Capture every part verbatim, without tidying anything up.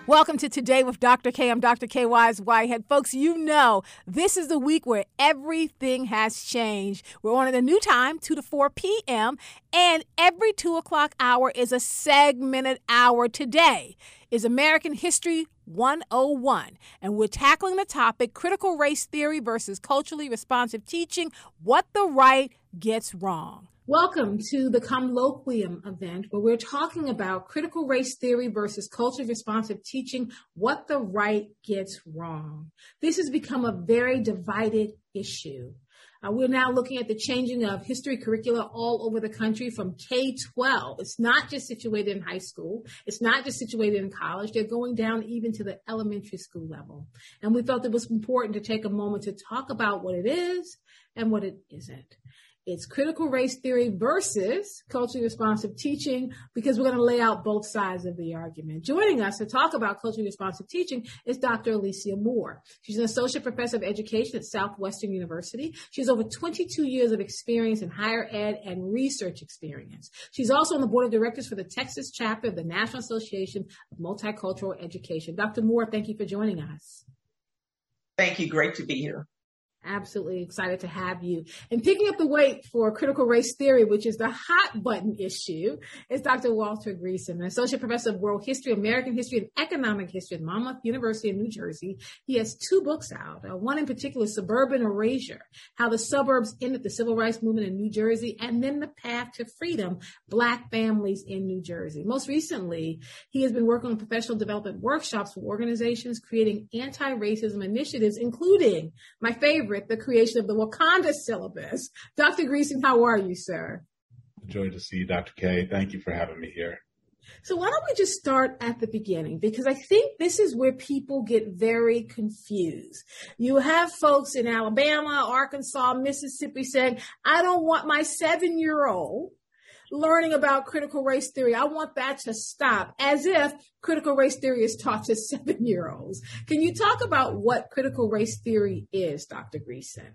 Welcome to Today with Doctor K. I'm Doctor K. Wise Whitehead. Folks, you know this is the week where everything has changed. We're on at a new time, two to four p.m., and every two o'clock hour is a segmented hour. Today is American History one oh one, and we're tackling the topic critical race theory versus culturally responsive teaching, what the right gets wrong. Welcome to the Comloquium event, where we're talking about critical race theory versus culturally responsive teaching, what the right gets wrong. This has become a very divided issue. Uh, we're now looking at the changing of history curricula all over the country from K twelve. It's not just situated in high school. It's not just situated in college. They're going down even to the elementary school level. And we felt it was important to take a moment to talk about what it is and what it isn't. It's critical race theory versus culturally responsive teaching, because we're going to lay out both sides of the argument. Joining us to talk about culturally responsive teaching is Doctor Alicia Moore. She's an associate professor of education at Southwestern University. She has over twenty-two years of experience in higher ed and research experience. She's also on the board of directors for the Texas chapter of the National Association of Multicultural Education. Doctor Moore, thank you for joining us. Thank you. Great to be here. Absolutely excited to have you. And picking up the weight for critical race theory, which is the hot button issue, is Doctor Walter Greason, an associate professor of world history, American history, and economic history at Monmouth University in New Jersey. He has two books out, uh, one in particular, Suburban Erasure, How the Suburbs Ended the Civil Rights Movement in New Jersey, and then The Path to Freedom, Black Families in New Jersey. Most recently, he has been working on professional development workshops for organizations creating anti-racism initiatives, including my favorite, the creation of the Wakanda syllabus. Doctor Greason, how are you, sir? Joy to see you, Doctor K. Thank you for having me here. So why don't we just start at the beginning? Because I think this is where people get very confused. You have folks in Alabama, Arkansas, Mississippi saying, I don't want my seven-year-old learning about critical race theory. I want that to stop, as if critical race theory is taught to seven-year-olds. Can you talk about what critical race theory is, Doctor Greason?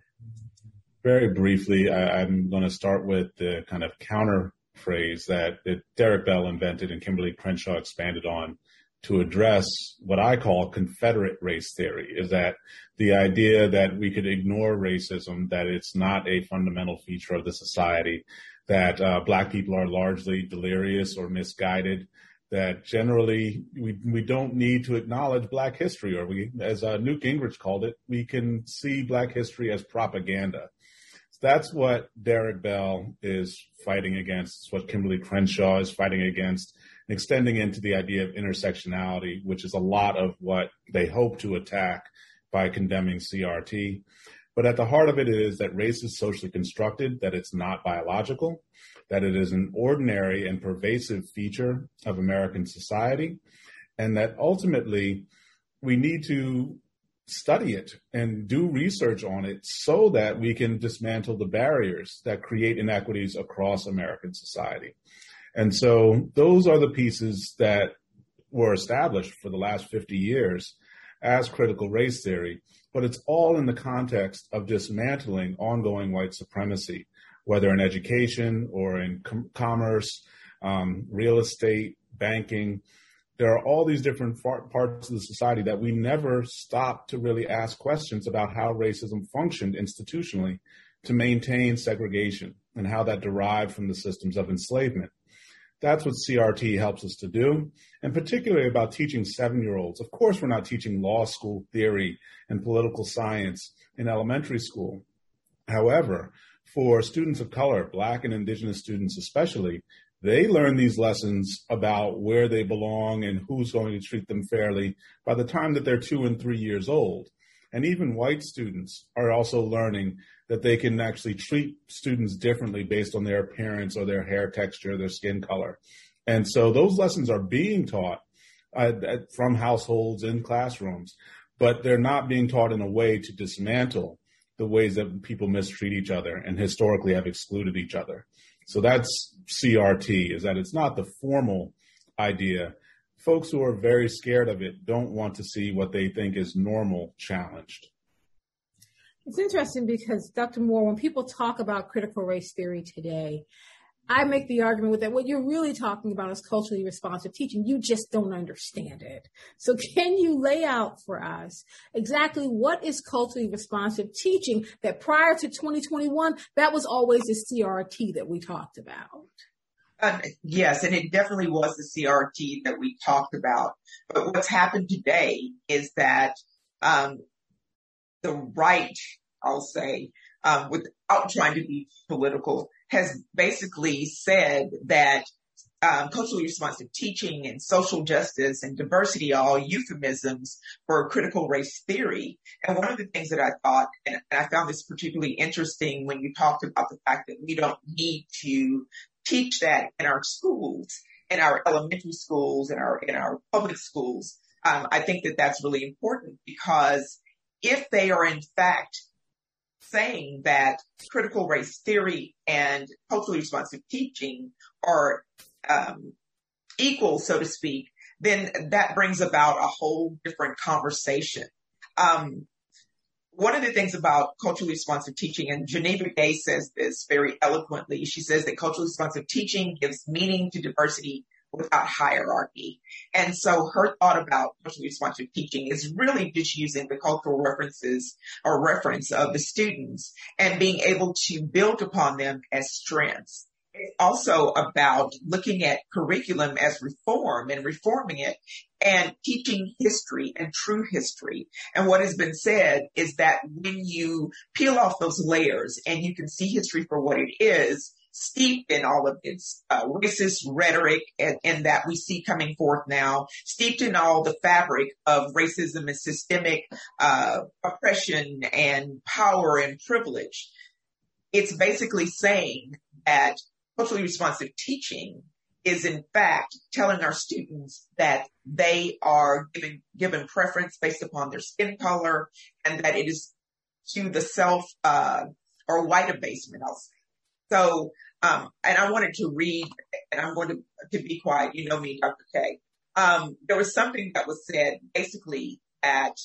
Very briefly, I, I'm going to start with the kind of counter phrase that, that Derek Bell invented and Kimberly Crenshaw expanded on to address what I call Confederate race theory, is that the idea that we could ignore racism, that it's not a fundamental feature of the society, that uh, Black people are largely delirious or misguided, that generally we we don't need to acknowledge Black history, or we, as uh, Newt Gingrich called it, we can see Black history as propaganda. So that's what Derek Bell is fighting against. It's what Kimberly Crenshaw is fighting against, extending into the idea of intersectionality, which is a lot of what they hope to attack by condemning C R T. But at the heart of it is that race is socially constructed, that it's not biological, that it is an ordinary and pervasive feature of American society, and that ultimately we need to study it and do research on it so that we can dismantle the barriers that create inequities across American society. And so those are the pieces that were established for the last fifty years as critical race theory. But it's all in the context of dismantling ongoing white supremacy, whether in education or in com- commerce, um, real estate, banking. There are all these different far- parts of the society that we never stopped to really ask questions about how racism functioned institutionally to maintain segregation and how that derived from the systems of enslavement. That's what C R T helps us to do, and particularly about teaching seven-year-olds. Of course, we're not teaching law school theory and political science in elementary school. However, for students of color, Black and Indigenous students especially, they learn these lessons about where they belong and who's going to treat them fairly by the time that they're two and three years old. And even white students are also learning that they can actually treat students differently based on their appearance or their hair texture, their skin color. And so those lessons are being taught uh, from households in classrooms, but they're not being taught in a way to dismantle the ways that people mistreat each other and historically have excluded each other. So that's C R T, is that it's not the formal idea. Folks who are very scared of it don't want to see what they think is normal challenged. It's interesting because, Doctor Moore, when people talk about critical race theory today, I make the argument with that. What you're really talking about is culturally responsive teaching. You just don't understand it. So can you lay out for us exactly what is culturally responsive teaching that prior to twenty twenty-one, that was always the C R T that we talked about? Um, yes, and it definitely was the C R T that we talked about. But what's happened today is that um, the right, I'll say, um, without trying to be political, has basically said that um, culturally responsive teaching and social justice and diversity are all euphemisms for critical race theory. And one of the things that I thought, and I found this particularly interesting when you talked about the fact that we don't need to teach that in our schools, in our elementary schools, in our in our public schools. Um, I think that that's really important, because if they are in fact saying that critical race theory and culturally responsive teaching are um, equal, so to speak, then that brings about a whole different conversation. Um, one of the things about culturally responsive teaching, and Geneva Gay says this very eloquently, she says that culturally responsive teaching gives meaning to diversity without hierarchy. And so her thought about culturally responsive teaching is really just using the cultural references or reference of the students and being able to build upon them as strengths. It's also about looking at curriculum as reform and reforming it and teaching history and true history. And what has been said is that when you peel off those layers and you can see history for what it is, steeped in all of its uh, racist rhetoric and, and that we see coming forth now, steeped in all the fabric of racism and systemic uh, oppression and power and privilege. It's basically saying that culturally responsive teaching is in fact telling our students that they are given, given preference based upon their skin color, and that it is to the self uh, or white abasement, I'll say. So, um, and I wanted to read, and I'm going to, to be quiet. You know me, Doctor K. Um, there was something that was said basically that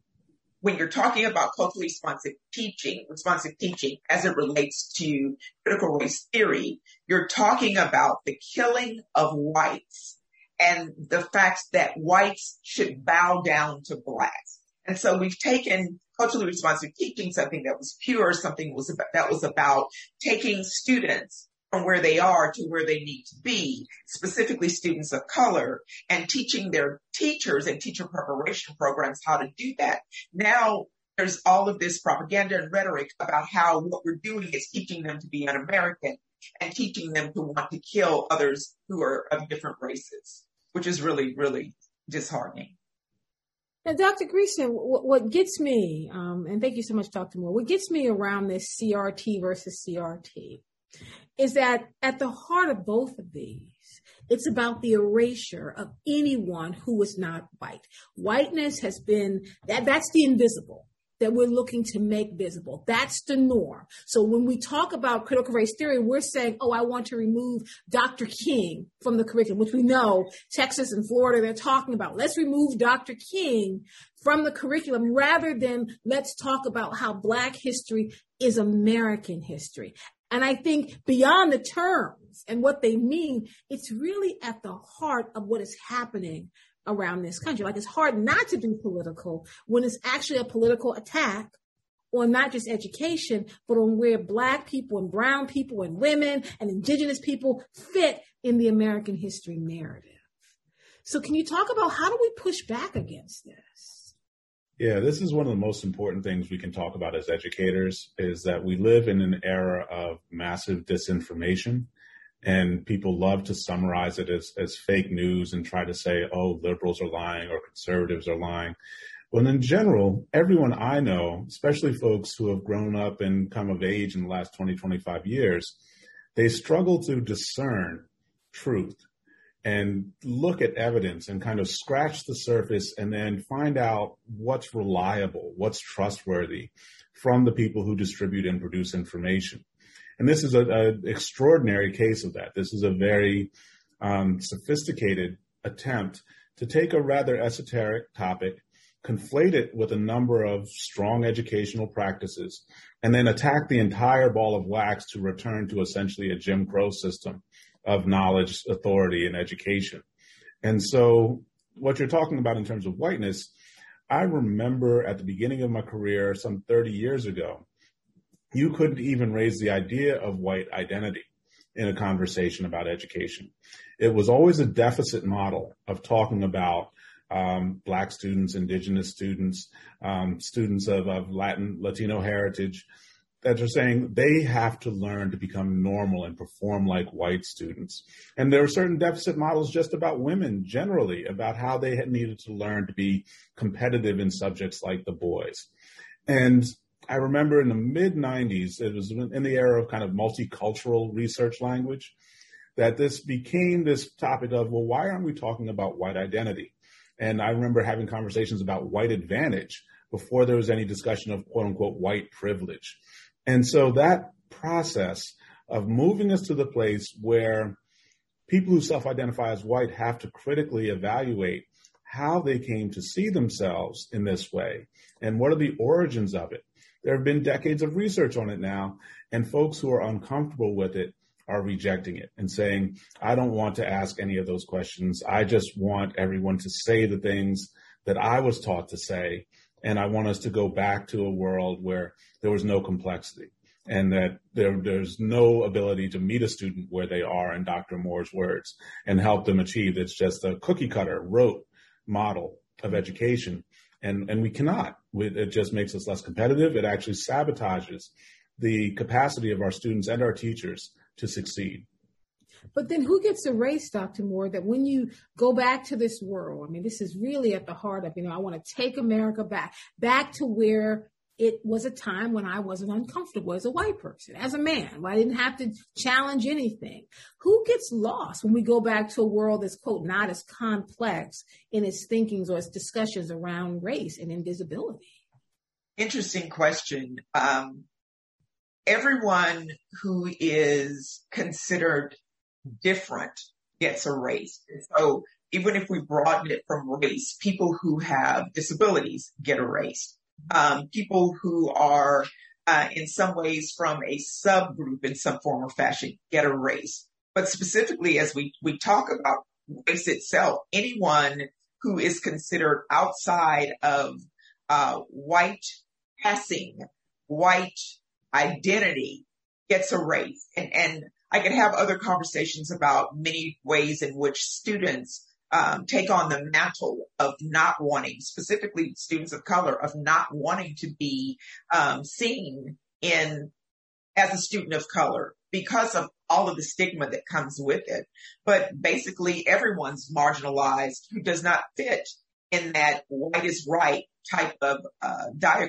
when you're talking about culturally responsive teaching, responsive teaching as it relates to critical race theory, you're talking about the killing of whites and the fact that whites should bow down to blacks. And so we've taken culturally responsive teaching, something that was pure, something was about, that was about taking students from where they are to where they need to be, specifically students of color, and teaching their teachers and teacher preparation programs how to do that. Now there's all of this propaganda and rhetoric about how what we're doing is teaching them to be un-American and teaching them to want to kill others who are of different races, which is really, really disheartening. Now, Doctor Greeson, what, what gets me, um, and thank you so much, Doctor Moore, what gets me around this C R T versus C R T is that at the heart of both of these, it's about the erasure of anyone who is not white. Whiteness has been, that that's the invisible that we're looking to make visible. That's the norm. So when we talk about critical race theory, we're saying, oh, I want to remove Doctor King from the curriculum, which we know Texas and Florida, they're talking about. Let's remove Doctor King from the curriculum rather than let's talk about how Black history is American history. And I think beyond the terms and what they mean, it's really at the heart of what is happening around this country. Like, it's hard not to be political when it's actually a political attack on not just education, but on where Black people and brown people and women and indigenous people fit in the American history narrative. So can you talk about how do we push back against this? Yeah, this is one of the most important things we can talk about as educators, is that we live in an era of massive disinformation, and people love to summarize it as, as fake news and try to say, oh, liberals are lying or conservatives are lying. Well, in general, everyone I know, especially folks who have grown up and come of age in the last twenty, twenty-five years, they struggle to discern truth and look at evidence and kind of scratch the surface and then find out what's reliable, what's trustworthy from the people who distribute and produce information. And this is an extraordinary case of that. This is a very um, sophisticated attempt to take a rather esoteric topic, conflate it with a number of strong educational practices, and then attack the entire ball of wax to return to essentially a Jim Crow system of knowledge, authority, and education. And so what you're talking about in terms of whiteness, I remember at the beginning of my career, some thirty years ago, you couldn't even raise the idea of white identity in a conversation about education. It was always a deficit model of talking about um, Black students, Indigenous students, um, students of, of Latin, Latino heritage, that are saying they have to learn to become normal and perform like white students. And there are certain deficit models just about women generally, about how they had needed to learn to be competitive in subjects like the boys. And I remember in the mid nineties, it was in the era of kind of multicultural research language, that this became this topic of, well, why aren't we talking about white identity? And I remember having conversations about white advantage before there was any discussion of quote unquote white privilege. And so that process of moving us to the place where people who self-identify as white have to critically evaluate how they came to see themselves in this way and what are the origins of it. There have been decades of research on it now, and folks who are uncomfortable with it are rejecting it and saying, I don't want to ask any of those questions. I just want everyone to say the things that I was taught to say. And I want us to go back to a world where there was no complexity and that there, there's no ability to meet a student where they are, in Doctor Moore's words, and help them achieve. It's just a cookie cutter, rote model of education. And, and we cannot. It just makes us less competitive. It actually sabotages the capacity of our students and our teachers to succeed. But then who gets erased, Doctor Moore, that when you go back to this world, I mean, this is really at the heart of, you know, I want to take America back, back to where it was a time when I wasn't uncomfortable as a white person, as a man, where I didn't have to challenge anything. Who gets lost when we go back to a world that's, quote, not as complex in its thinkings or its discussions around race and invisibility? Interesting question. Um, everyone who is considered different gets erased. So even if we broaden it from race, people who have disabilities get erased. Um, people who are uh, in some ways from a subgroup in some form or fashion get erased. But specifically, as we, we talk about race itself, anyone who is considered outside of uh, white passing, white identity gets erased. And, and I could have other conversations about many ways in which students um, take on the mantle of not wanting, specifically students of color, of not wanting to be um, seen in as a student of color because of all of the stigma that comes with it. But basically, everyone's marginalized who does not fit in that white is right type of uh, diagram.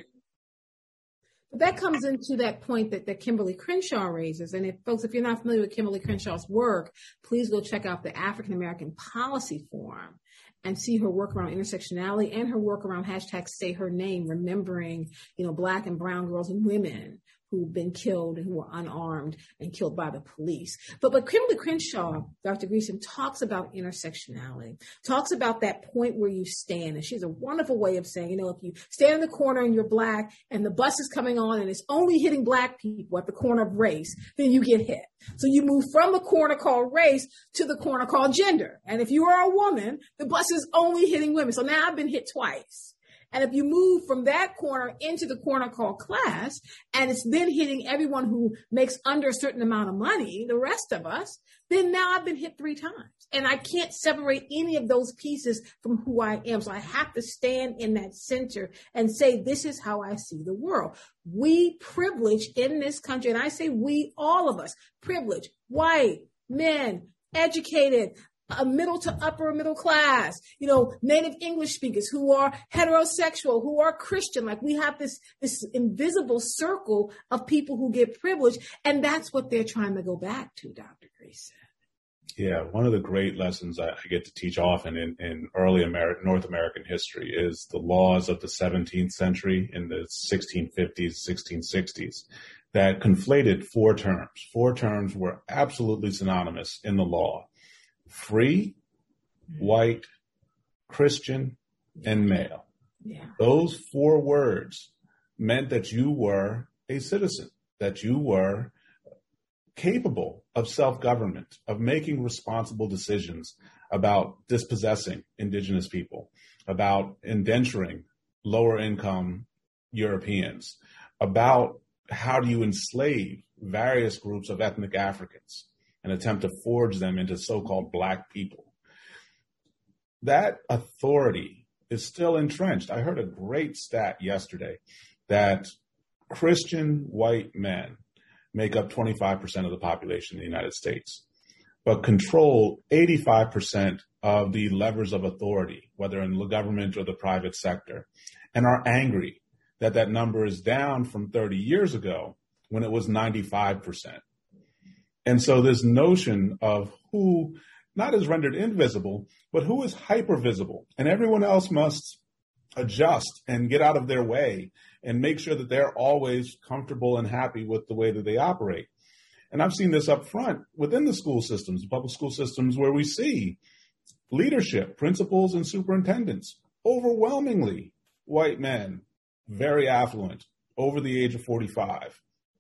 That comes into that point that, that Kimberly Crenshaw raises. And if folks, if you're not familiar with Kimberly Crenshaw's work, please go check out the African American Policy Forum and see her work around intersectionality and her work around hashtag Say Her Name, remembering, you know, Black and brown girls and women who've been killed and who were unarmed and killed by the police. But but Kimberly Crenshaw, Doctor Greeson, talks about intersectionality, talks about that point where you stand. And she has a wonderful way of saying, you know, if you stand in the corner and you're Black and the bus is coming on and it's only hitting Black people at the corner of race, then you get hit. So you move from the corner called race to the corner called gender. And if you are a woman, the bus is only hitting women. So now I've been hit twice. And if you move from that corner into the corner called class, and it's then hitting everyone who makes under a certain amount of money, the rest of us, then now I've been hit three times. And I can't separate any of those pieces from who I am. So I have to stand in that center and say, this is how I see the world. We privilege in this country, and I say we, all of us, privilege, white, men, educated, a middle to upper middle class, you know, native English speakers who are heterosexual, who are Christian. Like we have this, this invisible circle of people who get privileged. And that's what they're trying to go back to, Doctor Greeson. Yeah, one of the great lessons I, I get to teach often in, in early American, North American history is the laws of the seventeenth century in the sixteen fifties, sixteen sixties that conflated four terms. Four terms were absolutely synonymous in the law: free, white, Christian, and male. Yeah. Those four words meant that you were a citizen, that you were capable of self-government, of making responsible decisions about dispossessing indigenous people, about indenturing lower income Europeans, about how do you enslave various groups of ethnic Africans and attempt to forge them into so-called Black people. That authority is still entrenched. I heard a great stat yesterday that Christian white men make up twenty-five percent of the population in the United States, but control eighty-five percent of the levers of authority, whether in the government or the private sector, and are angry that that number is down from thirty years ago when it was ninety-five percent. And so this notion of who not is rendered invisible, but who is hypervisible, and everyone else must adjust and get out of their way and make sure that they're always comfortable and happy with the way that they operate. And I've seen this up front within the school systems, public school systems, where we see leadership, principals and superintendents, overwhelmingly white men, very affluent, over the age of forty-five.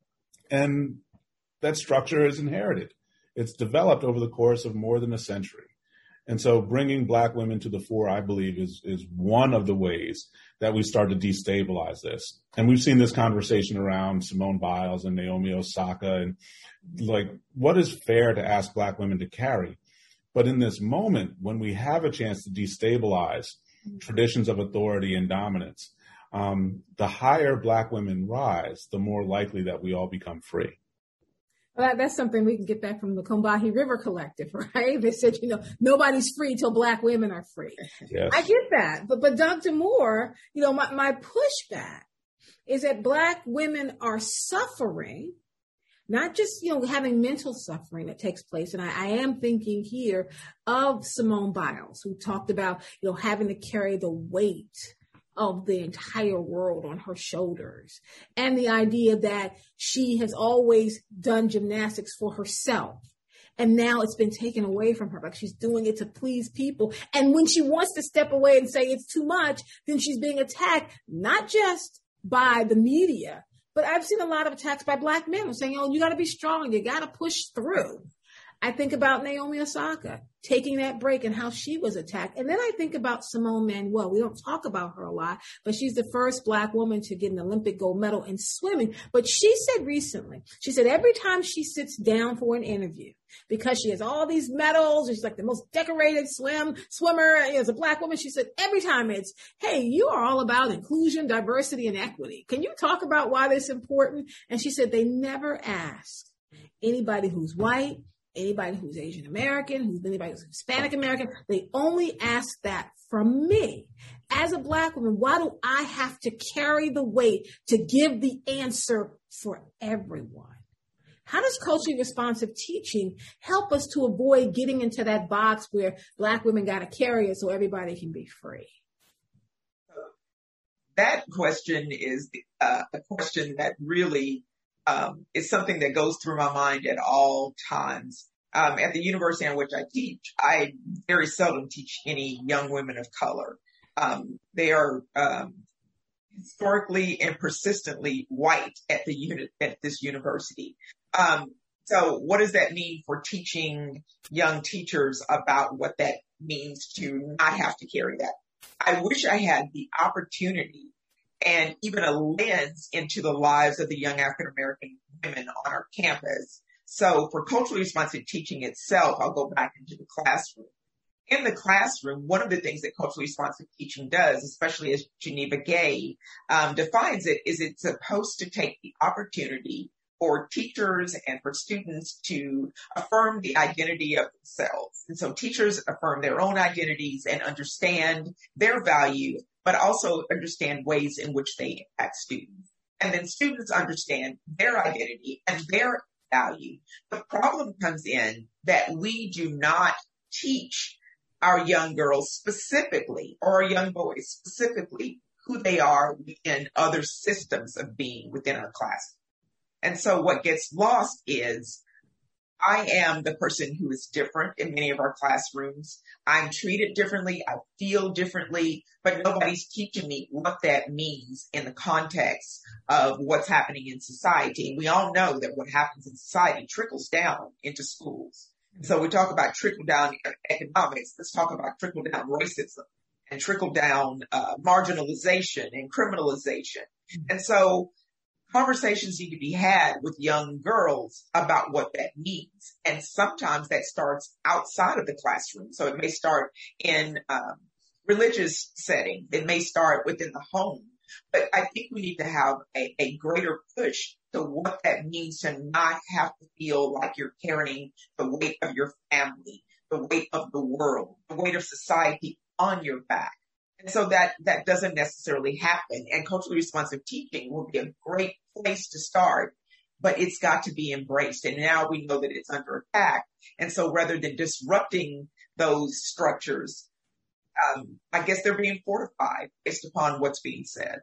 And that structure is inherited. It's developed over the course of more than a century. And so bringing Black women to the fore, I believe, is, is one of the ways that we start to destabilize this. And we've seen this conversation around Simone Biles and Naomi Osaka and like, what is fair to ask Black women to carry? But in this moment, when we have a chance to destabilize traditions of authority and dominance, um, the higher Black women rise, the more likely that we all become free. Well, that, that's something we can get back from the Combahee River Collective, right? They said, you know, nobody's free till Black women are free. Yes. I get that. But, but Doctor Moore, you know, my, my pushback is that Black women are suffering, not just, you know, having mental suffering that takes place. And I, I am thinking here of Simone Biles, who talked about, you know, having to carry the weight of the entire world on her shoulders. And the idea that she has always done gymnastics for herself. And now it's been taken away from her. Like she's doing it to please people. And when she wants to step away and say it's too much, then she's being attacked, not just by the media, but I've seen a lot of attacks by Black men saying, oh, you got to be strong. You got to push through. I think about Naomi Osaka taking that break and how she was attacked. And then I think about Simone Manuel. We don't talk about her a lot, but she's the first Black woman to get an Olympic gold medal in swimming. But she said recently, she said every time she sits down for an interview, because she has all these medals, she's like the most decorated swim swimmer as a Black woman, she said every time it's, hey, you are all about inclusion, diversity, and equity. Can you talk about why this is important? And she said they never ask anybody who's white, anybody who's Asian American, who's anybody who's Hispanic American. They only ask that from me. As a Black woman, why do I have to carry the weight to give the answer for everyone? How does culturally responsive teaching help us to avoid getting into that box where Black women got to carry it so everybody can be free? That question is uh, a question that really Um, it's something that goes through my mind at all times. Um, at the university in which I teach, I very seldom teach any young women of color. Um, they are um, historically and persistently white at the unit at this university. Um, so, what does that mean for teaching young teachers about what that means to not have to carry that? I wish I had the opportunity and even a lens into the lives of the young African-American women on our campus. So for culturally responsive teaching itself, I'll go back into the classroom. In the classroom, one of the things that culturally responsive teaching does, especially as Geneva Gay um, defines it, is it's supposed to take the opportunity for teachers and for students to affirm the identity of themselves. And so teachers affirm their own identities and understand their value, but also understand ways in which they impact students. And then students understand their identity and their value. The problem comes in that we do not teach our young girls specifically, or our young boys specifically, who they are within other systems of being within our class. And so what gets lost is I am the person who is different in many of our classrooms. I'm treated differently. I feel differently, but nobody's teaching me what that means in the context of what's happening in society. And we all know that what happens in society trickles down into schools. So we talk about trickle down economics. Let's talk about trickle down racism and trickle down uh, marginalization and criminalization. And so conversations need to be had with young girls about what that means. And sometimes that starts outside of the classroom. So it may start in um, religious setting. It may start within the home. But I think we need to have a, a greater push to what that means to not have to feel like you're carrying the weight of your family, the weight of the world, the weight of society on your back. And so that, that doesn't necessarily happen. And culturally responsive teaching will be a great place to start, but it's got to be embraced. And now we know that it's under attack. And so rather than disrupting those structures, um, I guess they're being fortified based upon what's being said.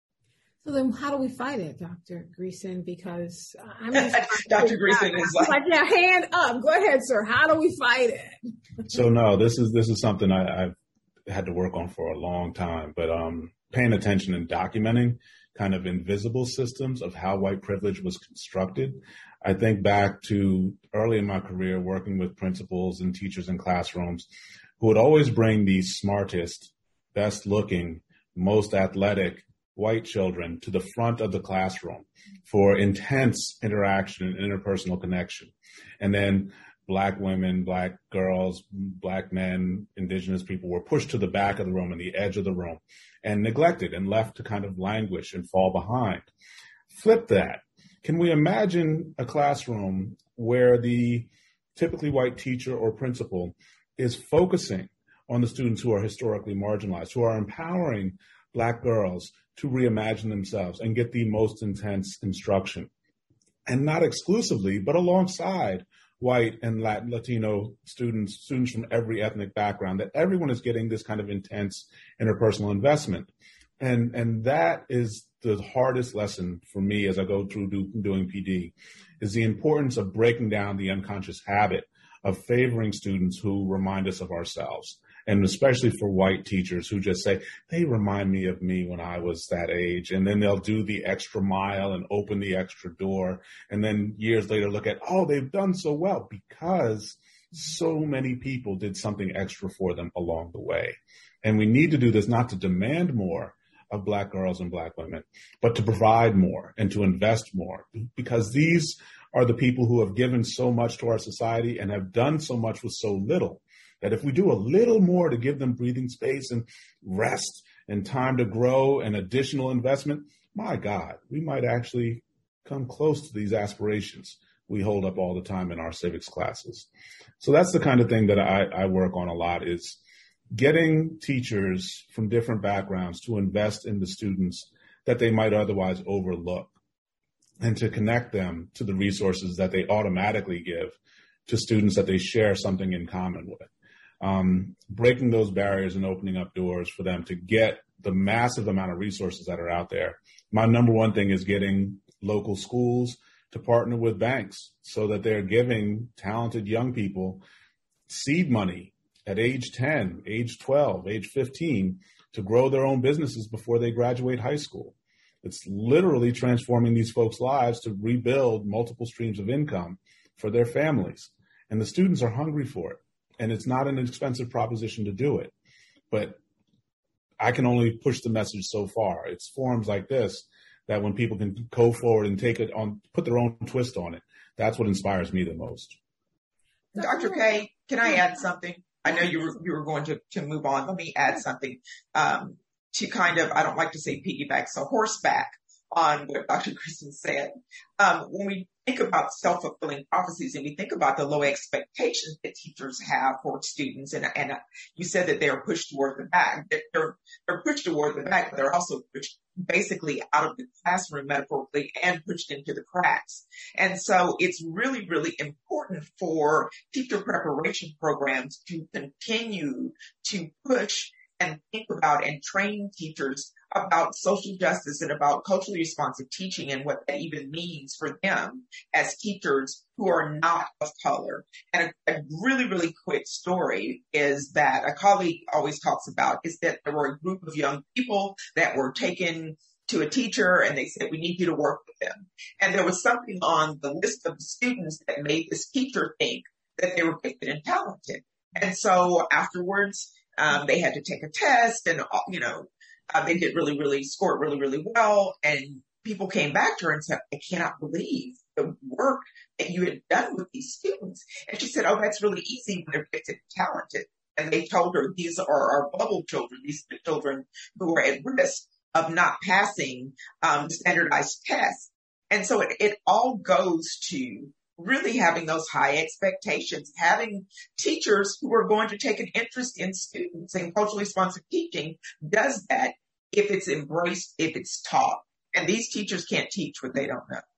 So then how do we fight it, Doctor Greeson? Because I'm just Doctor Greeson is like, like, yeah, hand up. Go ahead, sir. How do we fight it? So no, this is this is something I, I've had to work on for a long time, but um, paying attention and documenting kind of invisible systems of how white privilege was constructed. I think back to early in my career working with principals and teachers in classrooms who would always bring the smartest, best looking, most athletic white children to the front of the classroom for intense interaction and interpersonal connection. And then Black women, Black girls, Black men, Indigenous people were pushed to the back of the room and the edge of the room and neglected and left to kind of languish and fall behind. Flip that. Can we imagine a classroom where the typically white teacher or principal is focusing on the students who are historically marginalized, who are empowering Black girls to reimagine themselves and get the most intense instruction? And not exclusively, but alongside white and Latin, Latino students, students from every ethnic background, that everyone is getting this kind of intense interpersonal investment. And, and that is the hardest lesson for me as I go through do, doing P D, is the importance of breaking down the unconscious habit of favoring students who remind us of ourselves. And especially for white teachers who just say, they remind me of me when I was that age. And then they'll do the extra mile and open the extra door. And then years later look at, oh, they've done so well because so many people did something extra for them along the way. And we need to do this not to demand more of Black girls and Black women, but to provide more and to invest more, because these are the people who have given so much to our society and have done so much with so little, that if we do a little more to give them breathing space and rest and time to grow and additional investment, my God, we might actually come close to these aspirations we hold up all the time in our civics classes. So that's the kind of thing that I, I work on a lot, is getting teachers from different backgrounds to invest in the students that they might otherwise overlook, and to connect them to the resources that they automatically give to students that they share something in common with. Um, breaking those barriers and opening up doors for them to get the massive amount of resources that are out there. My number one thing is getting local schools to partner with banks so that they're giving talented young people seed money at age ten, age twelve, age fifteen to grow their own businesses before they graduate high school. It's literally transforming these folks' lives to rebuild multiple streams of income for their families. And the students are hungry for it. And it's not an expensive proposition to do it. But I can only push the message so far. It's forums like this that when people can go forward and take it on, put their own twist on it, that's what inspires me the most. Doctor K, can I add something? I know you were, you were going to, to move on. Let me add something um, to kind of, I don't like to say piggyback, so horseback on what Doctor Greeson said. Um, when we think about self-fulfilling prophecies and we think about the low expectations that teachers have for students, and, and you said that they are pushed toward the back. They're, they're pushed toward the back, but they're also pushed basically out of the classroom metaphorically and pushed into the cracks. And so it's really, really important for teacher preparation programs to continue to push and think about and train teachers about social justice and about culturally responsive teaching and what that even means for them as teachers who are not of color. And a, a really, really quick story is that a colleague always talks about is that there were a group of young people that were taken to a teacher and they said, we need you to work with them. And there was something on the list of the students that made this teacher think that they were gifted and talented. And so afterwards, um, they had to take a test and, you know, uh, they did really, really, scored really, really well. And people came back to her and said, I cannot believe the work that you had done with these students. And she said, oh, that's really easy when they're gifted and talented. And they told her, these are our bubble children, these are the children who are at risk of not passing um, the standardized tests. And so it, it all goes to really having those high expectations, having teachers who are going to take an interest in students, and culturally responsive teaching does that if it's embraced, if it's taught. And these teachers can't teach what they don't know.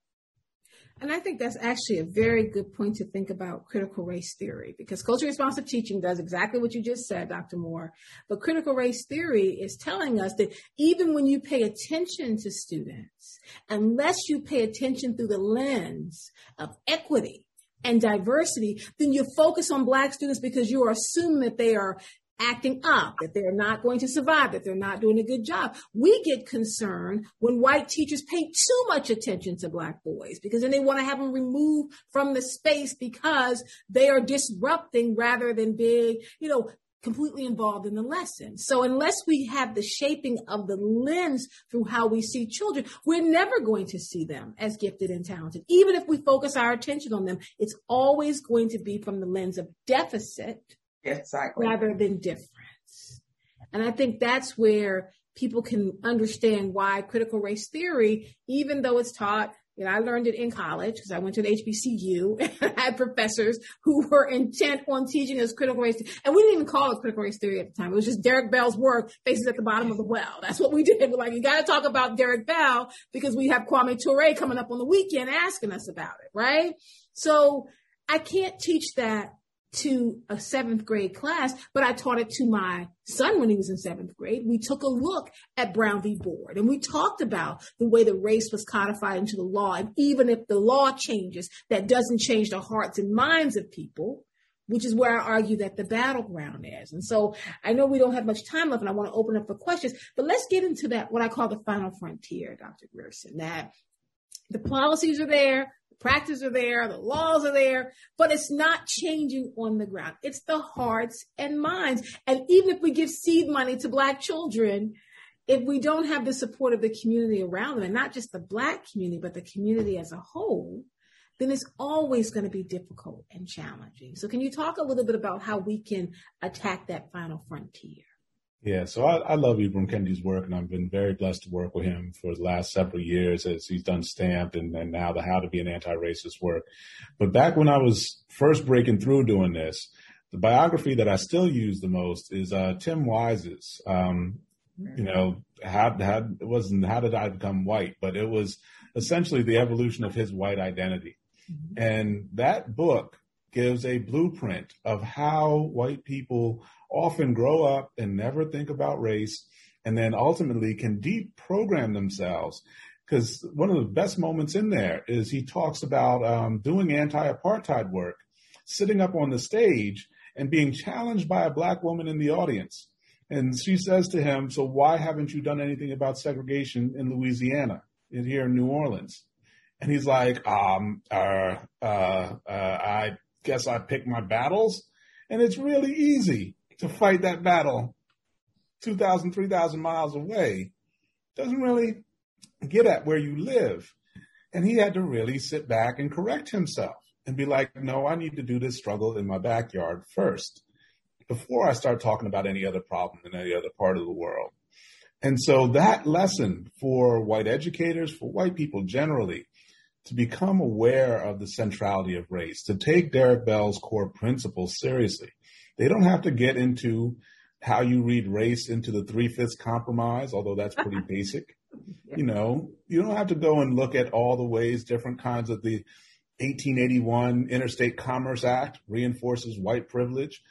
And I think that's actually a very good point to think about critical race theory, because culturally responsive teaching does exactly what you just said, Doctor Moore. But critical race theory is telling us that even when you pay attention to students, unless you pay attention through the lens of equity and diversity, then you focus on Black students because you are assuming that they are acting up, that they're not going to survive, that they're not doing a good job. We get concerned when white teachers pay too much attention to Black boys because then they want to have them removed from the space because they are disrupting rather than being, you know, completely involved in the lesson. So unless we have the shaping of the lens through how we see children, we're never going to see them as gifted and talented. Even if we focus our attention on them, it's always going to be from the lens of deficit. Exactly. Rather than difference. And I think that's where people can understand why critical race theory, even though it's taught, you know, I learned it in college because I went to the H B C U and I had professors who were intent on teaching us critical race theory. And we didn't even call it critical race theory at the time. It was just Derek Bell's work, faces at the bottom of the well. That's what we did. We're like, you got to talk about Derek Bell because we have Kwame Ture coming up on the weekend asking us about it, right? So I can't teach that to a seventh grade class, but I taught it to my son when he was in seventh grade. We took a look at Brown v. Board and we talked about the way the race was codified into the law. And even if the law changes, that doesn't change the hearts and minds of people, which is where I argue that the battleground is. And so I know we don't have much time left and I want to open up for questions, but let's get into that, what I call the final frontier, Doctor Grierson, that the policies are there, practice are there, the laws are there, but it's not changing on the ground. It's the hearts and minds. And even if we give seed money to Black children, if we don't have the support of the community around them, and not just the Black community, but the community as a whole, then it's always going to be difficult and challenging. So can you talk a little bit about how we can attack that final frontier? Yeah, so I, I love Ibram Kendi's work, and I've been very blessed to work with him for the last several years as he's done Stamped and, and now the How to Be an Anti-Racist work. But back when I was first breaking through doing this, the biography that I still use the most is uh, Tim Wise's. Um, you know, how, how it wasn't How Did I Become White, but it was essentially the evolution of his white identity. Mm-hmm. And that book gives a blueprint of how white people often grow up and never think about race, and then ultimately can deprogram themselves. Because one of the best moments in there is he talks about um, doing anti-apartheid work, sitting up on the stage and being challenged by a Black woman in the audience. And she says to him, so why haven't you done anything about segregation in Louisiana, in here in New Orleans? And he's like, um, uh, uh, uh, I guess I pick my battles. And it's really easy to fight that battle two thousand, three thousand miles away. Doesn't really get at where you live. And he had to really sit back and correct himself and be like, no, I need to do this struggle in my backyard first before I start talking about any other problem in any other part of the world. And so that lesson for white educators, for white people generally, to become aware of the centrality of race, to take Derek Bell's core principles seriously. They don't have to get into how you read race into the Three-Fifths Compromise, although that's pretty basic. Yeah. You know, you don't have to go and look at all the ways different kinds of the eighteen eighty-one Interstate Commerce Act reinforces white privilege.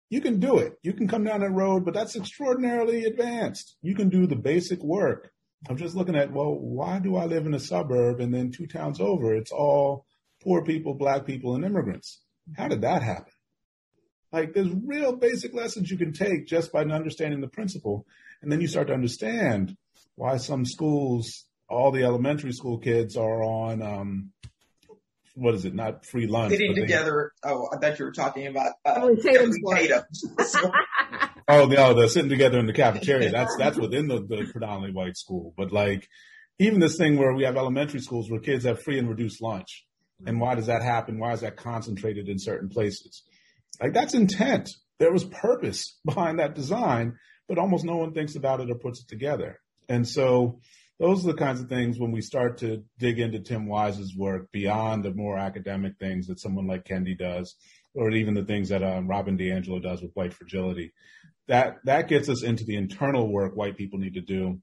You can do it. You can come down that road, but that's extraordinarily advanced. You can do the basic work. I'm just looking at, well, why do I live in a suburb and then two towns over, it's all poor people, black people, and immigrants? How did that happen? Like, there's real basic lessons you can take just by understanding the principle. And then you start to understand why some schools, all the elementary school kids are on, um, what is it, not free lunch. Sitting they, together. Oh, I thought you were talking about uh, Emily Tatum's Tatum. So, oh, no, they're sitting together in the cafeteria. That's that's within the, the predominantly white school. But like, even this thing where we have elementary schools where kids have free and reduced lunch. And why does that happen? Why is that concentrated in certain places? Like, that's intent. There was purpose behind that design, but almost no one thinks about it or puts it together. And so those are the kinds of things when we start to dig into Tim Wise's work beyond the more academic things that someone like Kendi does, or even the things that um, Robin DiAngelo does with white fragility, that, that gets us into the internal work white people need to do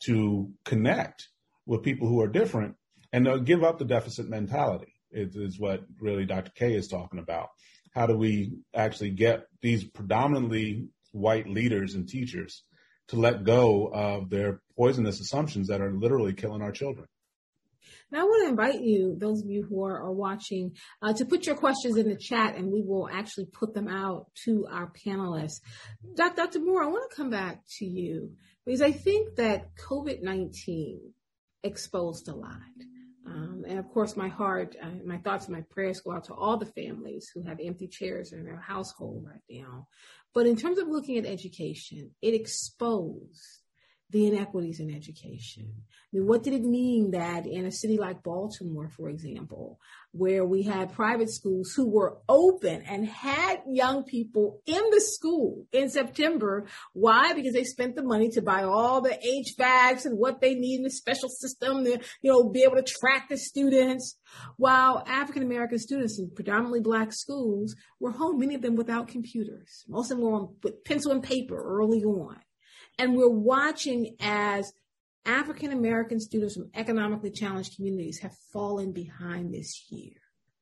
to connect with people who are different and uh, give up the deficit mentality. It is what really Doctor K is talking about. How do we actually get these predominantly white leaders and teachers to let go of their poisonous assumptions that are literally killing our children? Now, I want to invite you, those of you who are, are watching, uh, to put your questions in the chat, and we will actually put them out to our panelists. Doctor Moore, I want to come back to you, because I think that COVID nineteen exposed a lot. Um, and of course, my heart, uh, my thoughts and my prayers go out to all the families who have empty chairs in their household right now. But in terms of looking at education, it exposed the inequities in education. I mean, what did it mean that in a city like Baltimore, for example, where we had private schools who were open and had young people in the school in September? Why? Because they spent the money to buy all the H V A Cs and what they need in the special system to, you know, be able to track the students, while African-American students in predominantly black schools were home, many of them without computers. Most of them were on with pencil and paper early on. And we're watching as African-American students from economically challenged communities have fallen behind this year.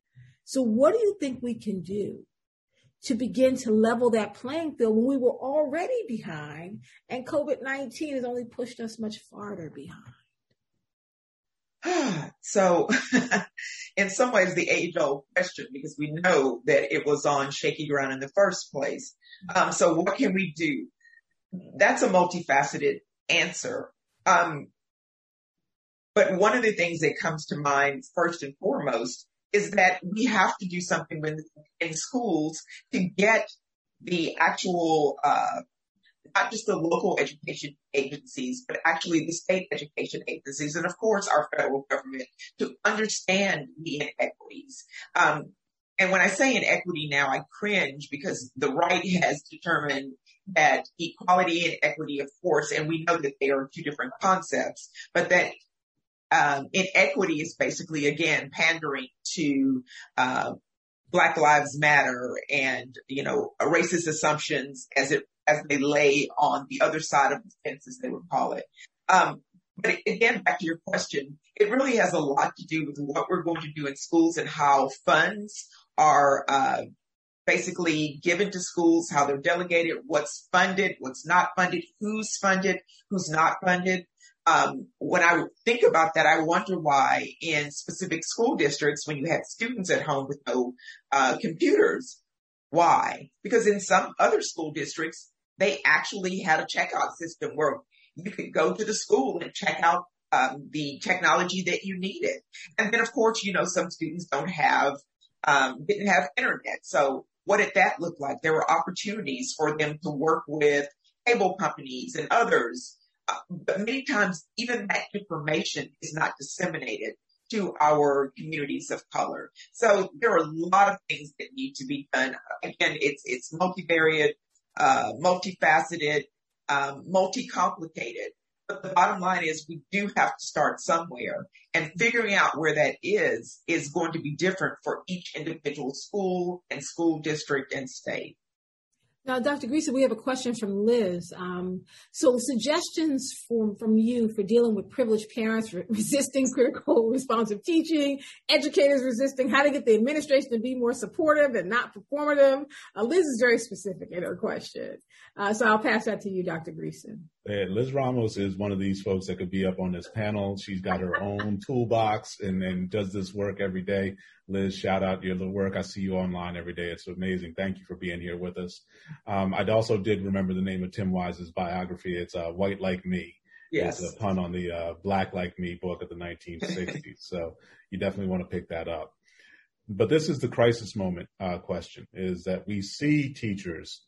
So what do you think we can do to begin to level that playing field when we were already behind and COVID nineteen has only pushed us much farther behind? So in some ways, the age-old question, because we know that it was on shaky ground in the first place. Um, so what can we do? That's a multifaceted answer. Um, but one of the things that comes to mind first and foremost is that we have to do something in, in schools to get the actual, uh, not just the local education agencies, but actually the state education agencies, and of course our federal government, to understand the inequities. Um, and when I say inequity now, I cringe because the right has determined that equality and equity, of course, and we know that they are two different concepts, but that um, inequity is basically, again, pandering to uh, Black Lives Matter and, you know, racist assumptions as it as they lay on the other side of the fence, as they would call it. Um, but again, back to your question, it really has a lot to do with what we're going to do in schools and how funds are uh, basically given to schools, how they're delegated, what's funded, what's not funded, who's funded, who's not funded. Um, when I think about that, I wonder why in specific school districts, when you had students at home with no uh, computers, why? Because in some other school districts, they actually had a checkout system where you could go to the school and check out um, the technology that you needed. And then, of course, you know, some students don't have, um, didn't have internet. So what did that look like? There were opportunities for them to work with cable companies and others. Uh, but many times, even that information is not disseminated to our communities of color. So there are a lot of things that need to be done. Again, it's it's multivariate, uh, multifaceted, um, multi-complicated. But the bottom line is we do have to start somewhere, and figuring out where that is is going to be different for each individual school and school district and state. Now, Doctor Greason, we have a question from Liz. Um, so suggestions from, from you for dealing with privileged parents, re- resisting critical responsive teaching, educators resisting, how to get the administration to be more supportive and not performative. Uh, Liz is very specific in her question. Uh, so I'll pass that to you, Doctor Greason. Yeah, Liz Ramos is one of these folks that could be up on this panel. She's got her own toolbox and, and does this work every day. Liz, shout out your little work. I see you online every day. It's amazing. Thank you for being here with us. Um, I also did remember the name of Tim Wise's biography. It's uh, White Like Me. Yes. It's a pun on the uh, Black Like Me book of the nineteen sixties. So you definitely want to pick that up. But this is the crisis moment uh, question, is that we see teachers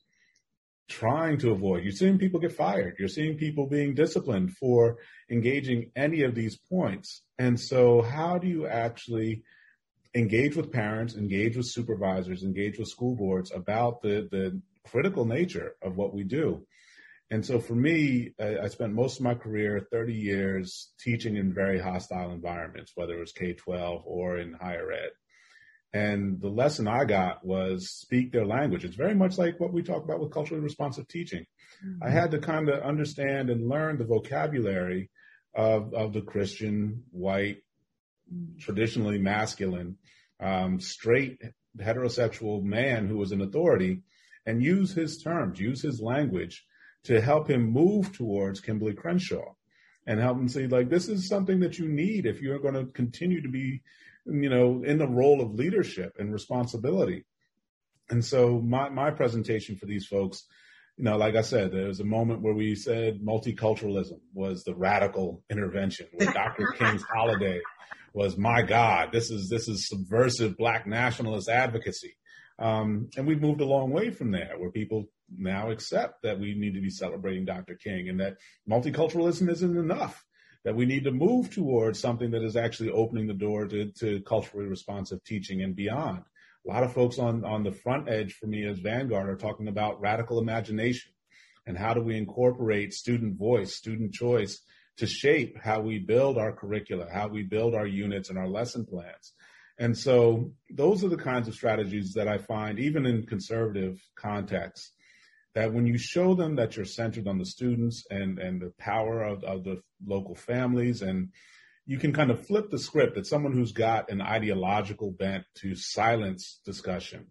trying to avoid. You're seeing people get fired. You're seeing people being disciplined for engaging any of these points. And so how do you actually engage with parents, engage with supervisors, engage with school boards about the, the critical nature of what we do? And so for me, I, I spent most of my career, thirty years, teaching in very hostile environments, whether it was K twelve or in higher ed. And the lesson I got was speak their language. It's very much like what we talk about with culturally responsive teaching. Mm-hmm. I had to kind of understand and learn the vocabulary of, of the Christian, white, traditionally masculine, um, straight, heterosexual man who was in authority, and use his terms, use his language to help him move towards Kimberly Crenshaw and help him see, like, this is something that you need if you're going to continue to be, you know, in the role of leadership and responsibility. And so my, my presentation for these folks, you know, like I said, there was a moment where we said multiculturalism was the radical intervention, where Doctor King's holiday was, my God, this is this is subversive Black nationalist advocacy. Um, and we've moved a long way from there, where people now accept that we need to be celebrating Doctor King and that multiculturalism isn't enough, that we need to move towards something that is actually opening the door to, to culturally responsive teaching and beyond. A lot of folks on, on the front edge for me as Vanguard are talking about radical imagination and how do we incorporate student voice, student choice to shape how we build our curricula, how we build our units and our lesson plans. And so those are the kinds of strategies that I find, even in conservative contexts, that when you show them that you're centered on the students and, and the power of, of the local families, and you can kind of flip the script at someone who's got an ideological bent to silence discussion.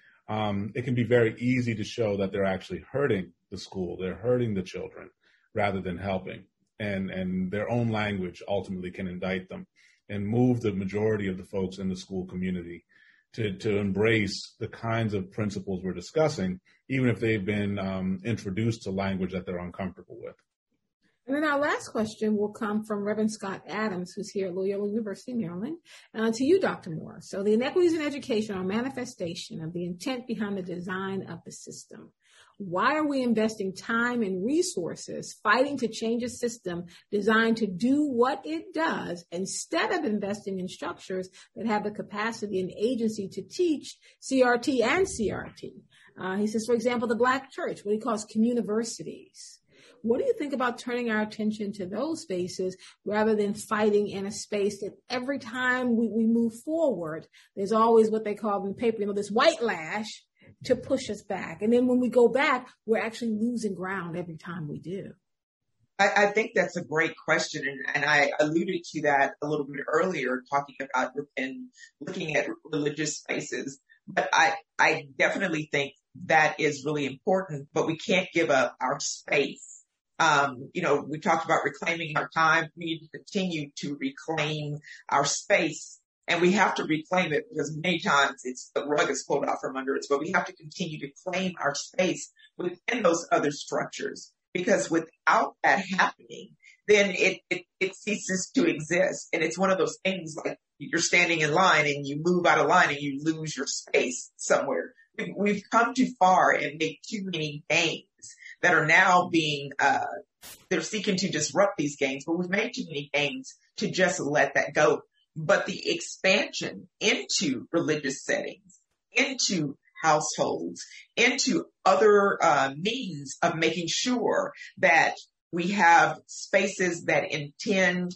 Um, it can be very easy to show that they're actually hurting the school, they're hurting the children rather than helping. And, and their own language ultimately can indict them and move the majority of the folks in the school community to, to embrace the kinds of principles we're discussing, even if they've been um, introduced to language that they're uncomfortable with. And then our last question will come from Reverend Scott Adams, who's here at Loyola University, Maryland, uh, to you, Doctor Moore. So the inequities in education are a manifestation of the intent behind the design of the system. Why are we investing time and resources fighting to change a system designed to do what it does instead of investing in structures that have the capacity and agency to teach C R T and C R T? Uh, he says, for example, the Black church, what he calls communiversities. What do you think about turning our attention to those spaces rather than fighting in a space that every time we, we move forward, there's always what they call in the paper, you know, this white lash to push us back. And then when we go back, we're actually losing ground every time we do. I, I think that's a great question. And, and I alluded to that a little bit earlier, talking about within looking at religious spaces. But I, I definitely think that is really important, but we can't give up our space. Um, you know, we talked about reclaiming our time. We need to continue to reclaim our space. And we have to reclaim it because many times it's the rug is pulled out from under us, but we have to continue to claim our space within those other structures, because without that happening, then it, it, it ceases to exist. And it's one of those things like you're standing in line and you move out of line and you lose your space somewhere. We've come too far and made too many gains that are now being, uh, they're seeking to disrupt these gains, but we've made too many gains to just let that go. But the expansion into religious settings, into households, into other uh, means of making sure that we have spaces that intend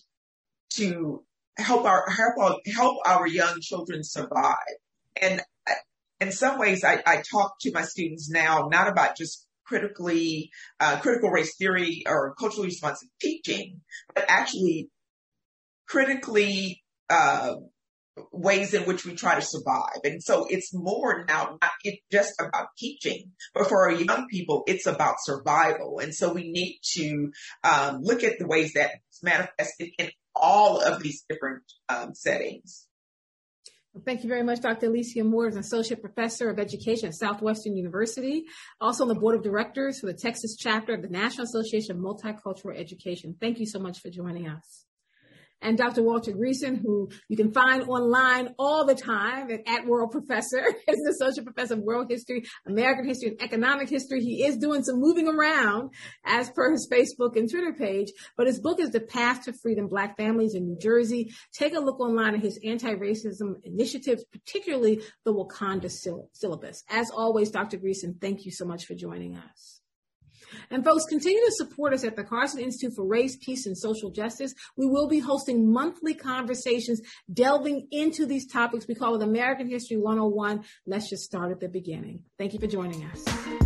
to help our help our, help our young children survive. And in some ways, I, I talk to my students now, not about just critically, uh, critical race theory or culturally responsive teaching, but actually critically, uh, ways in which we try to survive. And so it's more now, not it just about teaching, but for our young people, it's about survival. And so we need to um, look at the ways that it's manifested in all of these different um, settings. Well, thank you very much, Doctor Alicia Moore, is an Associate Professor of Education at Southwestern University, also on the Board of Directors for the Texas chapter of the National Association of Multicultural Education. Thank you so much for joining us. And Doctor Walter Greason, who you can find online all the time at, at World Professor, is an Associate Professor of World History, American History, and Economic History. He is doing some moving around as per his Facebook and Twitter page, but his book is The Path to Freedom, Black Families in New Jersey. Take a look online at his anti-racism initiatives, particularly the Wakanda syllabus. As always, Doctor Greason, thank you so much for joining us. And folks, continue to support us at the Carson Institute for Race, Peace, and Social Justice. We will be hosting monthly conversations delving into these topics. We call it American History one oh one. Let's just start at the beginning. Thank you for joining us.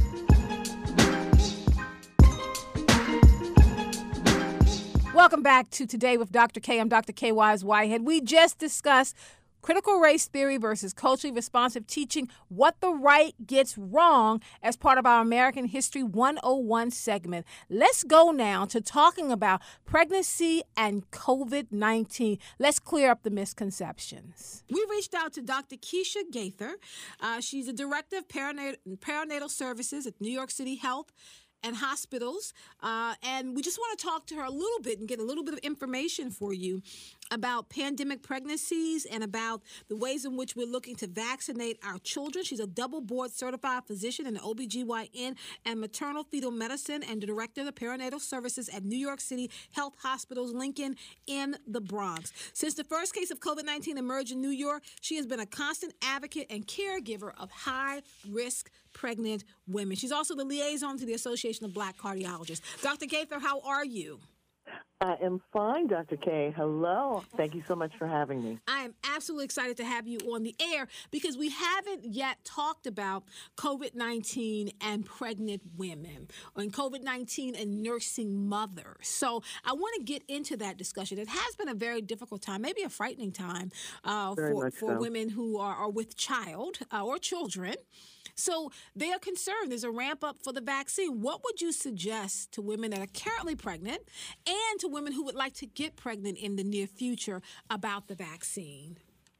Welcome back to Today with Doctor K. I'm Doctor K. Wise Whitehead. We just discussed critical race theory versus culturally responsive teaching, what the right gets wrong, as part of our American History one oh one segment. Let's go now to talking about pregnancy and COVID nineteen. Let's clear up the misconceptions. We reached out to Doctor Keisha Gaither. Uh, she's the Director of Perinatal, Perinatal Services at New York City Health and Hospitals. Uh, and we just want to talk to her a little bit and get a little bit of information for you about pandemic pregnancies and about the ways in which we're looking to vaccinate our children. She's a double board certified physician in O B G Y N and maternal fetal medicine and the director of the perinatal services at New York City Health Hospitals Lincoln in the Bronx. Since the first case of COVID nineteen emerged in New York, she has been a constant advocate and caregiver of high-risk pregnant women. She's also the liaison to the Association of Black Cardiologists. Doctor Gaither, how are you? I am fine, Doctor K. Hello. Thank you so much for having me. I am absolutely excited to have you on the air because we haven't yet talked about COVID nineteen and pregnant women, and COVID nineteen and nursing mothers. So I want to get into that discussion. It has been a very difficult time, maybe a frightening time uh, for, for so. women who are, are with child uh, or children. So they are concerned. There's a ramp up for the vaccine. What would you suggest to women that are currently pregnant and to women who would like to get pregnant in the near future about the vaccine?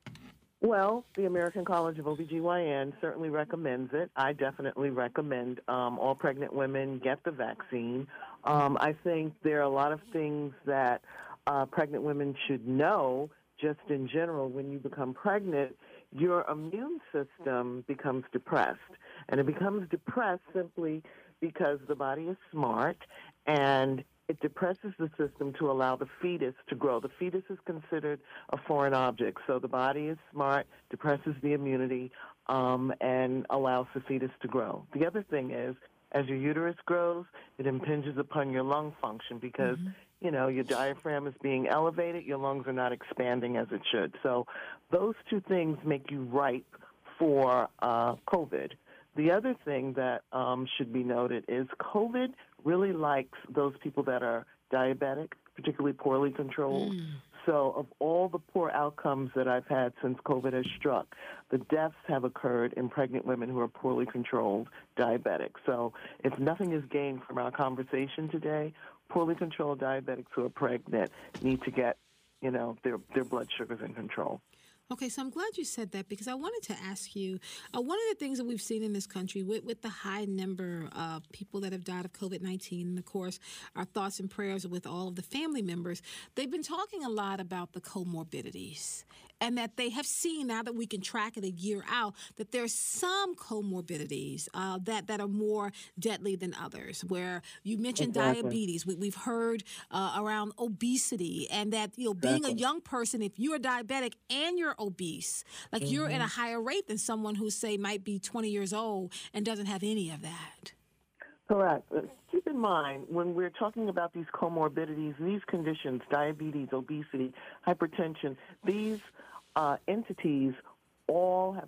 Well, the American College of O B G Y N certainly recommends it. I definitely recommend um, all pregnant women get the vaccine. Um, I think there are a lot of things that uh, pregnant women should know just in general. When you become pregnant, your immune system becomes depressed. And it becomes depressed simply because the body is smart and it depresses the system to allow the fetus to grow. The fetus is considered a foreign object. So the body is smart, depresses the immunity, um, and allows the fetus to grow. The other thing is, as your uterus grows, it impinges upon your lung function because, mm-hmm. you know, your diaphragm is being elevated, your lungs are not expanding as it should. So those two things make you ripe for uh, COVID. The other thing that um, should be noted is COVID really likes those people that are diabetic, particularly poorly controlled. Mm. So of all the poor outcomes that I've had since COVID has struck, the deaths have occurred in pregnant women who are poorly controlled diabetic. So if nothing is gained from our conversation today, poorly controlled diabetics who are pregnant need to get, you know, their, their blood sugars in control. Okay, so I'm glad you said that because I wanted to ask you, uh, one of the things that we've seen in this country with, with the high number of people that have died of COVID nineteen, and of course, our thoughts and prayers with all of the family members, they've been talking a lot about the comorbidities and that they have seen, now that we can track it a year out, that there's some comorbidities uh, that, that are more deadly than others, where you mentioned exactly. diabetes. We, we've heard uh, around obesity and that, you know, being exactly. a young person, if you're diabetic and you're obese, like mm-hmm. you're at a higher rate than someone who, say, might be twenty years old and doesn't have any of that. Correct. Keep in mind, when we're talking about these comorbidities, these conditions, diabetes, obesity, hypertension, these uh, entities all have the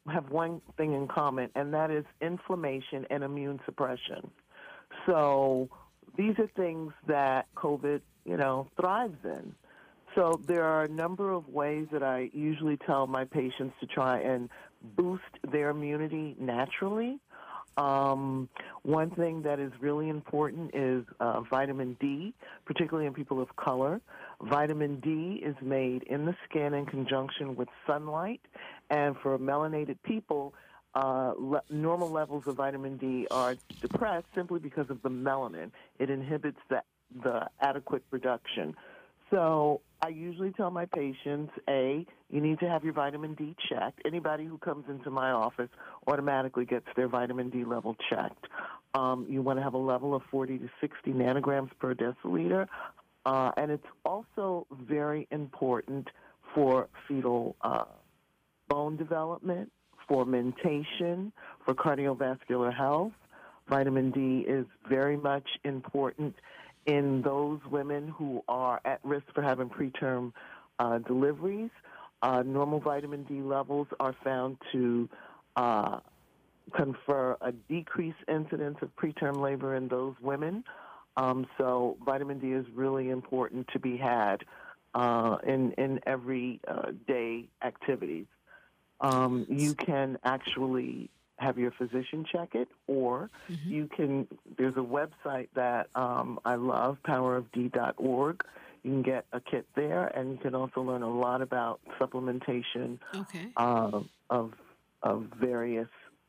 have one thing in common, and that is inflammation and immune suppression. So these are things that COVID, you know, thrives in. So there are a number of ways that I usually tell my patients to try and boost their immunity naturally. Um, one thing that is really important is uh, vitamin D, particularly in people of color. Vitamin D is made in the skin in conjunction with sunlight, and for melanated people, uh, le- normal levels of vitamin D are depressed simply because of the melanin. It inhibits the, the adequate production. So I usually tell my patients, A, you need to have your vitamin D checked. Anybody who comes into my office automatically gets their vitamin D level checked. Um, you want to have a level of forty to sixty nanograms per deciliter. Uh, and it's also very important for fetal uh, bone development, for mentation, for cardiovascular health. Vitamin D is very much important in those women who are at risk for having preterm uh, deliveries. Uh, normal vitamin D levels are found to uh, confer a decreased incidence of preterm labor in those women. Um, so vitamin D is really important to be had uh, in, in every uh, day activities. Um, you can actually have your physician check it, or mm-hmm. you can, there's a website that um, I love, power of d dot org. You can get a kit there, and you can also learn a lot about supplementation okay. uh, of of various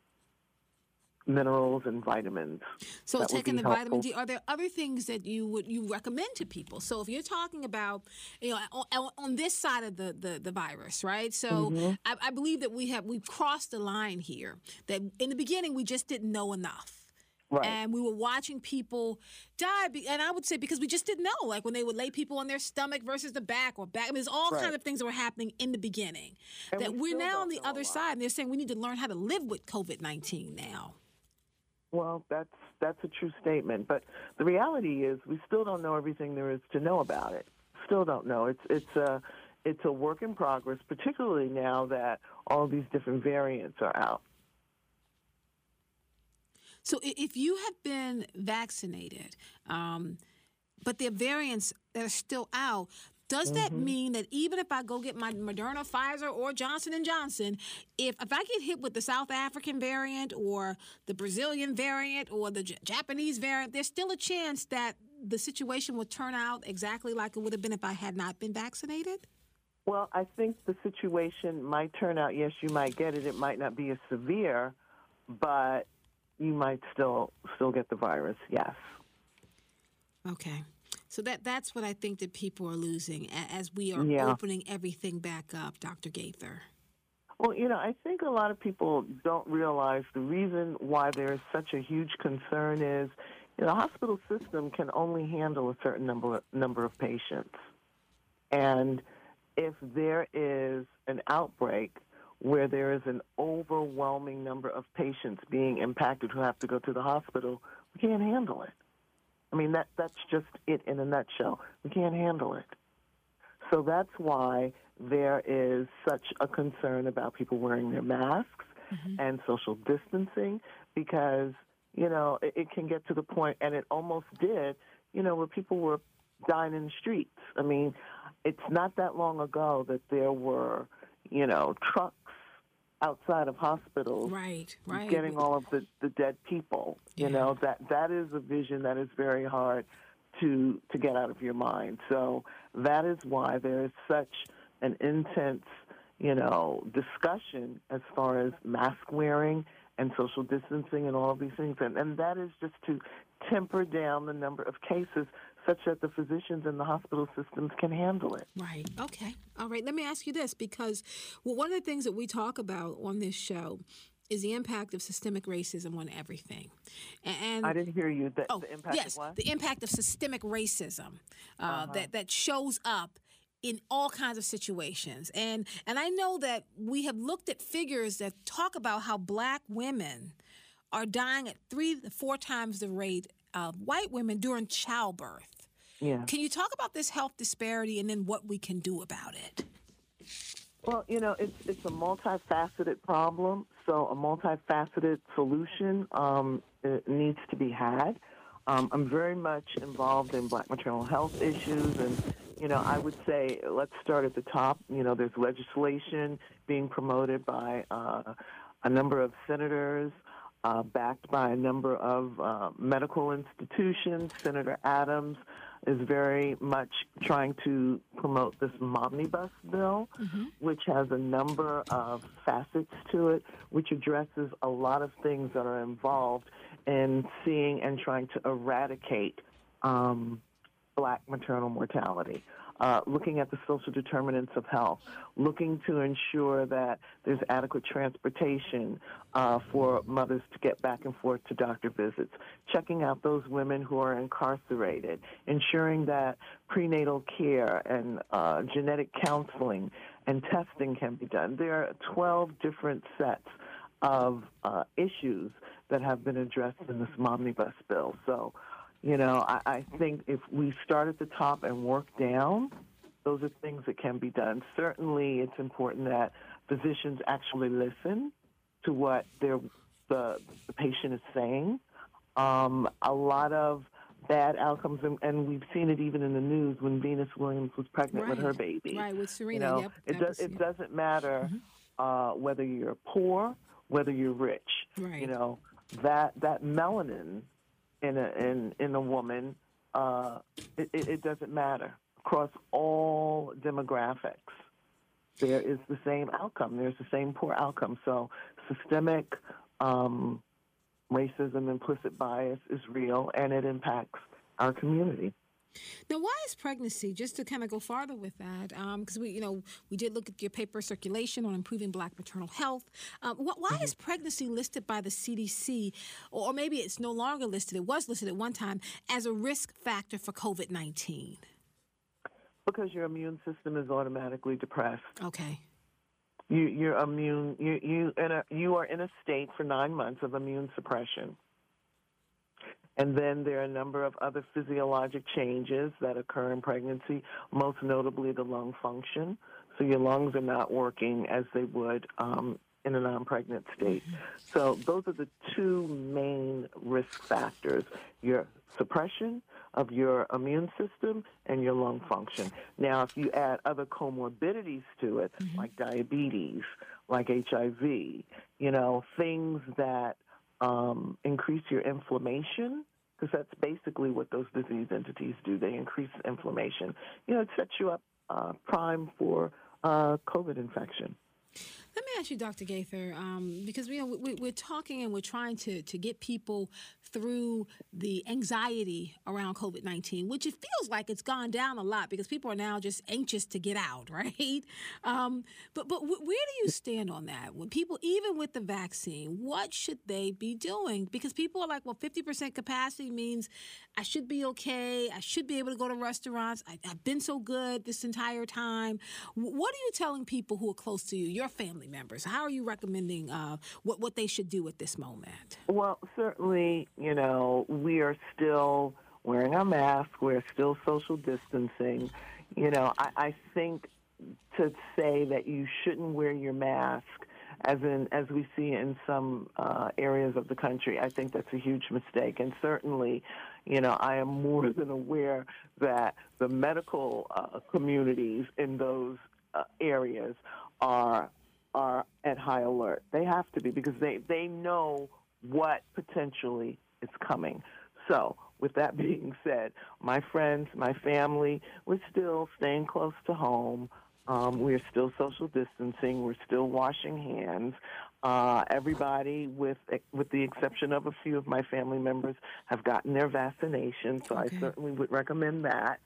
minerals and vitamins. So that taking the helpful. vitamin D, are there other things that you would you recommend to people? So if you're talking about, you know, on, on this side of the, the, the virus, right? So mm-hmm. I, I believe that we have we've crossed the line here. That in the beginning we just didn't know enough. Right. And we were watching people die, and I would say because we just didn't know, like when they would lay people on their stomach versus the back or back. I mean, there's all right. kinds of things that were happening in the beginning. And that we we're now on the other lot. side, and they're saying we need to learn how to live with COVID nineteen now. Well, that's that's a true statement, but the reality is we still don't know everything there is to know about it. Still don't know. It's it's a it's a work in progress, particularly now that all these different variants are out. So if you have been vaccinated, um, but there are variants that are still out, does that mm-hmm. mean that even if I go get my Moderna, Pfizer, or Johnson and Johnson, if, if I get hit with the South African variant or the Brazilian variant or the J- Japanese variant, there's still a chance that the situation will turn out exactly like it would have been if I had not been vaccinated? Well, I think the situation might turn out, yes, you might get it. It might not be as severe, but you might still still get the virus, yes. Okay. So that that's what I think that people are losing as we are yeah. opening everything back up, Doctor Gaither. Well, you know, I think a lot of people don't realize the reason why there is such a huge concern is, you know, the hospital system can only handle a certain number number of patients. And if there is an outbreak where there is an overwhelming number of patients being impacted who have to go to the hospital, we can't handle it. I mean, that that's just it in a nutshell. We can't handle it. So that's why there is such a concern about people wearing their masks mm-hmm. and social distancing because, you know, it, it can get to the point, and it almost did, you know, where people were dying in the streets. I mean, it's not that long ago that there were, you know, trucks outside of hospitals right, right. getting all of the, the dead people. You yeah. know, that that is a vision that is very hard to to get out of your mind. So that is why there is such an intense, you know, discussion as far as mask wearing and social distancing and all of these things. And, and that is just to temper down the number of cases such that the physicians and the hospital systems can handle it. Right. Okay. All right. Let me ask you this, because well, one of the things that we talk about on this show is the impact of systemic racism on everything. And I didn't hear you. The, oh, the impact yes, of what? The impact of systemic racism uh, uh-huh. that, that shows up in all kinds of situations. And and I know that we have looked at figures that talk about how black women are dying at three to four times the rate of white women during childbirth. Yeah. Can you talk about this health disparity and then what we can do about it? Well, you know, it's it's a multifaceted problem, so a multifaceted solution um, it needs to be had. Um, I'm very much involved in Black maternal health issues, and you know, I would say let's start at the top. You know, there's legislation being promoted by uh, a number of senators, uh, backed by a number of uh, medical institutions. Senator Adams is very much trying to promote this omnibus bill, mm-hmm. which has a number of facets to it, which addresses a lot of things that are involved in seeing and trying to eradicate um, Black maternal mortality. Uh, looking at the social determinants of health, looking to ensure that there's adequate transportation uh, for mothers to get back and forth to doctor visits, checking out those women who are incarcerated, ensuring that prenatal care and uh, genetic counseling and testing can be done. There are twelve different sets of uh, issues that have been addressed in this omnibus bill. So, you know, I, I think if we start at the top and work down, those are things that can be done. Certainly, it's important that physicians actually listen to what their, the, the patient is saying. Um, a lot of bad outcomes, and, and we've seen it even in the news when Venus Williams was pregnant right. with her baby. Right, with Serena, you know, yep. It, does, it doesn't matter mm-hmm. uh, whether you're poor, whether you're rich. Right. You know, that, that melanin in a in in a woman, uh, it, it doesn't matter across all demographics. There is the same outcome. There's the same poor outcome. So systemic um, racism, implicit bias is real, and it impacts our community. Now, why is pregnancy, just to kind of go farther with that, because um, we, you know, we did look at your paper Circulation on improving Black maternal health. Um, wh- why mm-hmm. is pregnancy listed by the C D C, or, or maybe it's no longer listed, it was listed at one time, as a risk factor for COVID nineteen? Because your immune system is automatically depressed. Okay. You, you're immune. You you in a, you are in a state for nine months of immune suppression. And then there are a number of other physiologic changes that occur in pregnancy, most notably the lung function. So your lungs are not working as they would um, in a non-pregnant state. So those are the two main risk factors, your suppression of your immune system and your lung function. Now, if you add other comorbidities to it, mm-hmm. like diabetes, like H I V, you know, things that Um, increase your inflammation, because that's basically what those disease entities do. They increase inflammation. You know, it sets you up uh, prime for uh, COVID infection. Let me ask you, Doctor Gaither, um, because you know, we, we're talking and we're trying to, to get people through the anxiety around COVID nineteen, which it feels like it's gone down a lot because people are now just anxious to get out, right? Um, but but w- where do you stand on that? When people, even with the vaccine, what should they be doing? Because people are like, well, fifty percent capacity means I should be okay. I should be able to go to restaurants. I, I've been so good this entire time. W- what are you telling people who are close to you, your family members? How are you recommending uh, what, what they should do at this moment? Well, certainly, you know, we are still wearing our mask. We're still social distancing. You know, I, I think to say that you shouldn't wear your mask, as in as we see in some uh, areas of the country, I think that's a huge mistake. And certainly, you know, I am more than aware that the medical uh, communities in those uh, areas are are at high alert. They have to be, because they, they know what potentially is coming. So with that being said, my friends, my family, we're still staying close to home. Um, we're still social distancing. We're still washing hands. Uh, everybody, with with the exception of a few of my family members, have gotten their vaccination, so okay. I certainly would recommend that.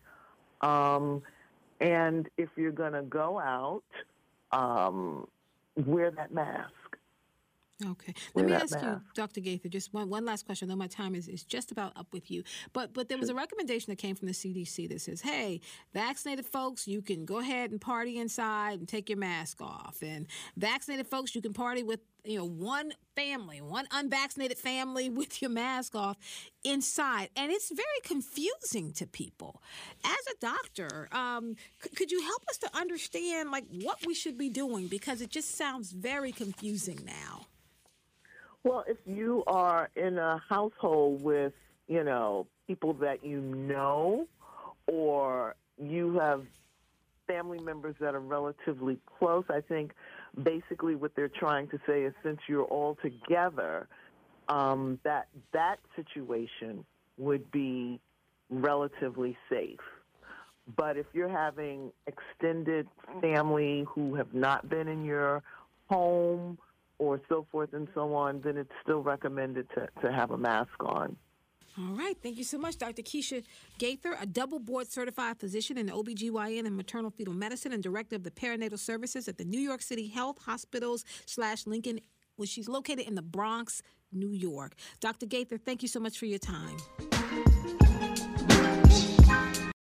Um, and if you're going to go out, um, wear that mask. Okay. Let me ask mask. you, Doctor Gaither, just one, one last question. I know my time is, is just about up with you. But but there was a recommendation that came from the C D C that says, hey, vaccinated folks, you can go ahead and party inside and take your mask off. And vaccinated folks, you can party with, you know, one family, one unvaccinated family with your mask off inside. And it's very confusing to people. As a doctor, um, c- could you help us to understand, like, what we should be doing? Because it just sounds very confusing now. Well, if you are in a household with, you know, people that you know, or you have family members that are relatively close, I think basically what they're trying to say is since you're all together, um, that that situation would be relatively safe. But if you're having extended family who have not been in your home or so forth and so on, then it's still recommended to, to have a mask on. All right. Thank you so much, Doctor Keisha Gaither, a double board certified physician in O B G Y N and maternal fetal medicine and director of the perinatal services at the New York City Health Hospitals slash Lincoln, which she's located in the Bronx, New York. Doctor Gaither, thank you so much for your time.